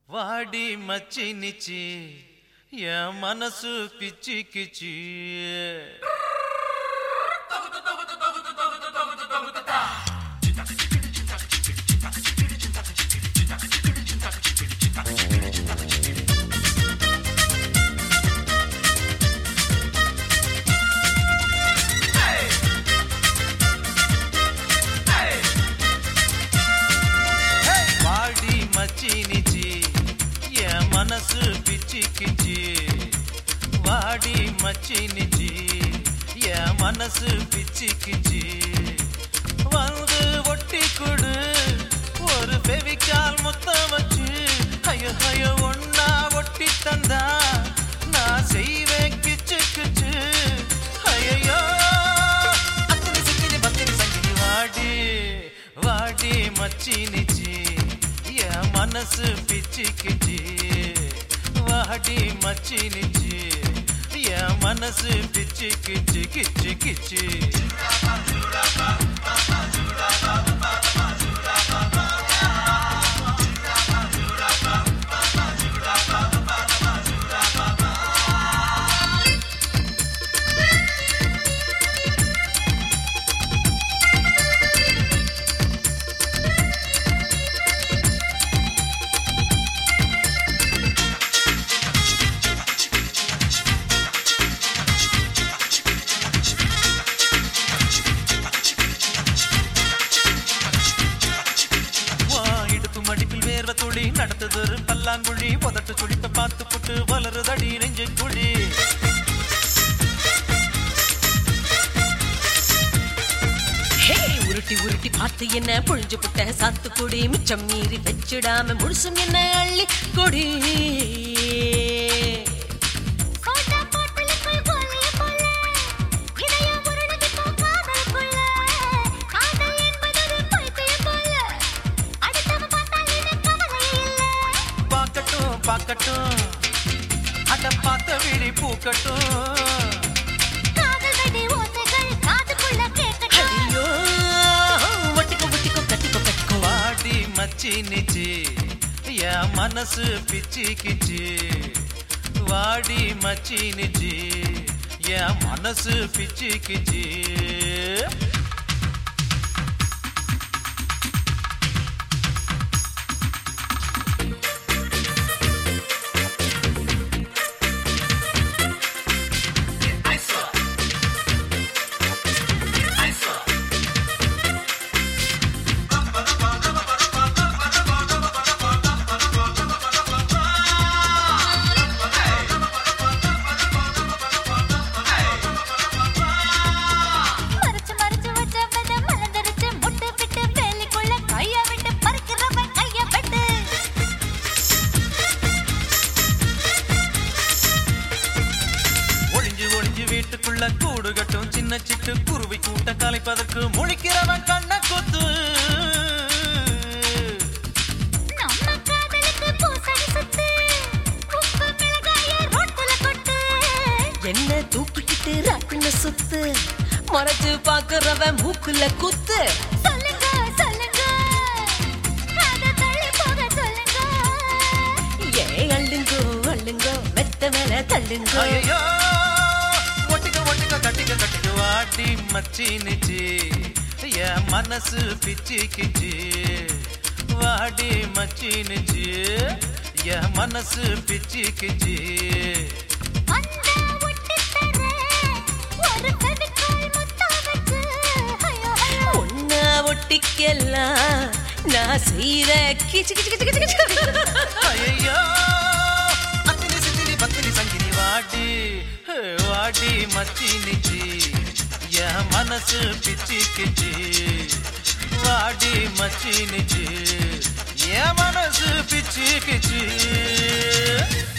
வாடி மச்சி நிச்சி என் மனசு பிச்சி கிச்சி மனசு பிச்சி கிச்சி வாடி மச்சி நிச்சி என் மனசு பிச்சி கிச்சி வந்து ஒட்டி கொடு ஒரு பெவிக்கால் முத்தம் வச்சு ஐயோ ஐயோ ஒன்னா ஒட்டி தந்தா நான் செய்வேன் கிச்சு கிச்சு ஐயோ அத்தனை சிக்கினி பத்தினி சங்கினி வாடி வாடி மச்சி நிச்சி என் மனசு பிச்சி கிச்சி வாடி மச்சி நிச்சி என் மனசு பிச்சி கிச்சி கிச்சி கிச்சி துளி நடத்ததொரு பல்லாங்குழி புதட்டு சுழித்த பார்த்து புட்டு வளருதடி நெஞ்சு குழி உருட்டி உருட்டி பார்த்து என்ன புழிஞ்சு புட்ட சாத்து கொடி மிச்சம் மீறி வச்சிடாம முழுசும் என்ன அள்ளி கொடி பாக்கட்டும் அட பார்த்த விழி பூக்கட்டும் வாடி மச்சி நிச்சி என் மனசு பிச்சி கிச்சி வாடி மச்சி நிச்சி என் மனசு பிச்சி கிச்சி வீட்டுக்குள்ள கூடு கட்டும் சின்ன சிட்டு குருவி கூட்ட கலைப்பதற்கு முழிக்கிறவன் கண்ண கொத்து என்ன தூக்கிக்கிட்டு ராக்குன சுத்து மறைச்சு பாக்குறவன் மூக்குல குத்து சொல்லுங்க சொல்லுங்க ஏன் அள்ளுங்கோ அள்ளுங்கோ மெத்த மேல தள்ளுங்க கட்டிக்க கட்டிக்க வாடி மச்சி நிச்சி என் மனசு பிச்சி கிச்சி வாடி மச்சி நிச்சி என் மனசு பிச்சி கிச்சி ஒன்னா ஒட்டிக்கலாம் நான் செய்யற கிச்சு கிச்சு கிச்சு கிச்சு ஐயோ அத்தினி சித்தினி பத்தினி சங்கினி வாடி வாடி மச்சி நிச்சி என் மனசு பிச்சி கிச்சி வாடி மச்சி நிச்சி என் மனசு பிச்சி கிச்சி